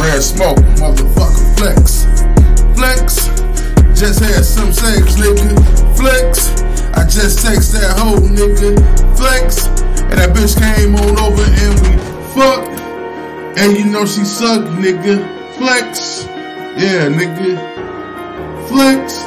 Red Smoke, motherfucker, flex. Flex, just had some sex, nigga. Flex, I just text that hoe, nigga. Flex, and that bitch came on over and we fucked. And you know she sucked, nigga. Flex, yeah, nigga. Flex.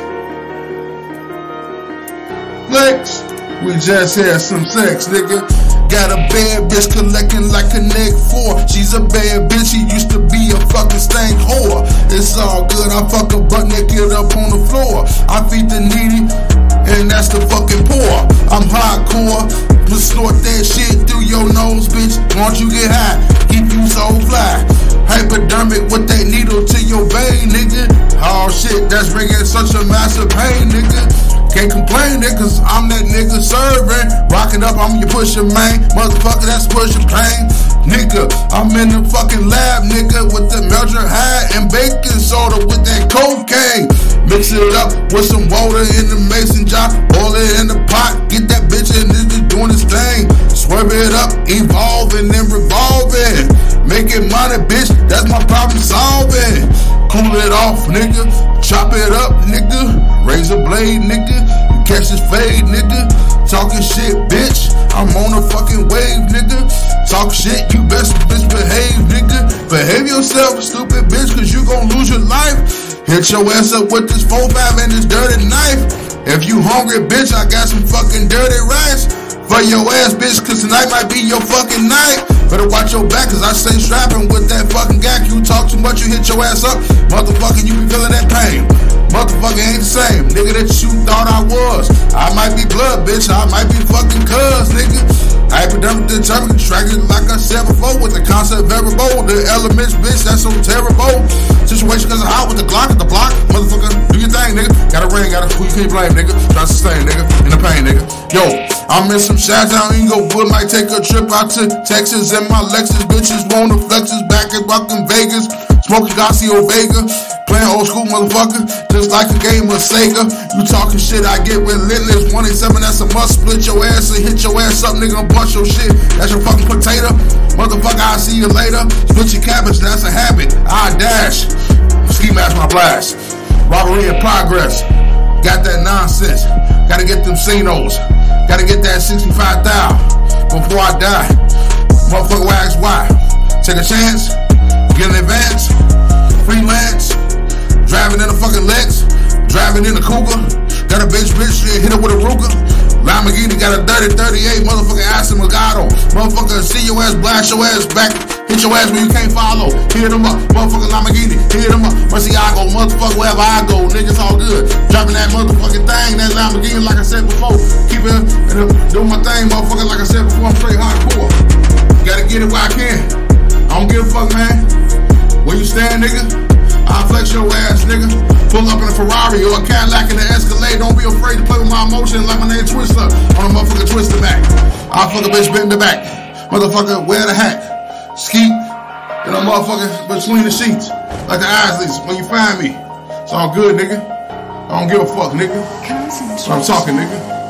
Flex, we just had some sex, nigga. Got a bad bitch collecting like a neck 4. She's a bad bitch, she used to be a fucking stank whore. It's all good, I fuck her butt naked up on the floor. I feed the needy, and that's the fucking poor. I'm hardcore, just snort that shit through your nose, bitch. Won't you get high, keep you so fly. Hypodermic with that needle to your vein, nigga. Oh shit, that's bringing such a massive pain, nigga. Can't complain, nigga, cause I'm that nigga serving. Rockin' up, I'm your pusher, man. Motherfucker, that's pusher pain. Nigga, I'm in the fucking lab, nigga, with the melter high and baking soda with that cocaine. Mix it up with some water in the mason jar. Boil it in the pot, get that bitch in this doing his thing. Swerve it up, evolving and revolving. Making money, bitch, that's my problem solving. Cool it off, nigga. Chop it up, nigga. Razor blade, nigga. Catch this fade, nigga. Talking shit, bitch. I'm on a fucking wave, nigga. Talk shit, you best misbehave, nigga. Behave yourself, stupid bitch, cause you gon' lose your life. Hit your ass up with this 4-5 and this dirty knife. If you hungry, bitch, I got some fucking dirty rice for your ass, bitch, cause tonight might be your fucking night. Better watch your back, cause I stay strapping with that fucking gack. You talk too much, you hit your ass up. Motherfucker, you be feeling that pain. Motherfucker ain't the same, nigga, that you thought I was. I might be blood, bitch, I might be fucking cuz, nigga. Hypodermic determined, distracted like I said before, with the concept very bold. The elements, bitch, that's so terrible. Situation cause I'm hot with the Glock at the block. Motherfucker, do your thing, nigga. Got a ring, who you can't blame, nigga. Try to sustain, nigga, in the pain, nigga. Yo, I'm in some shots out in Inglewood, might take a trip out to Texas in my Lexus. Bitches wanna flex us back at fucking Vegas. Smoking Garcia Vega, playing old school motherfucker, just like a game of Sega. You talking shit, I get relentless. 187, that's a must. Split your ass and hit your ass up, nigga, and bust your shit. That's your fucking potato. Motherfucker, I'll see you later. Split your cabbage, that's a habit. I dash. Ski mask my blast. Robbery in progress. Got that nonsense. Gotta get them Cinos. Gotta get that 65,000 before I die. Motherfucker, ask why. Take a chance. Get an advance. Freelance. Driving in a fucking Lex. Driving in a Cougar. Got a bitch, hit her with a Ruger. Lamborghini got a 30-38, motherfucking Aston Legato. Motherfucker, see your ass, blast your ass back. Hit your ass when you can't follow. Hit him up, motherfucking Lamborghini. Hit him up, Murcielago, motherfucker, wherever I go. Niggas all good. Dropping that motherfucking thing, that Lamborghini, like I said before. Keep it, and doing my thing, motherfucker, like I said before, I'm straight hardcore. Gotta get it where I can. I don't give a fuck, man. Where you stand, nigga? I'll flex your ass, nigga. Pull up in a Ferrari or a Cadillac in the Escalade. Don't be afraid to play with my emotion like my name Twister on a motherfucker Twister back. I'll fuck a bitch bend the back. Motherfucker wear the hat. Skeet. And a motherfucker between the sheets. Like the Isleys when you find me. It's all good, nigga. I don't give a fuck, nigga. So I'm talking, nigga.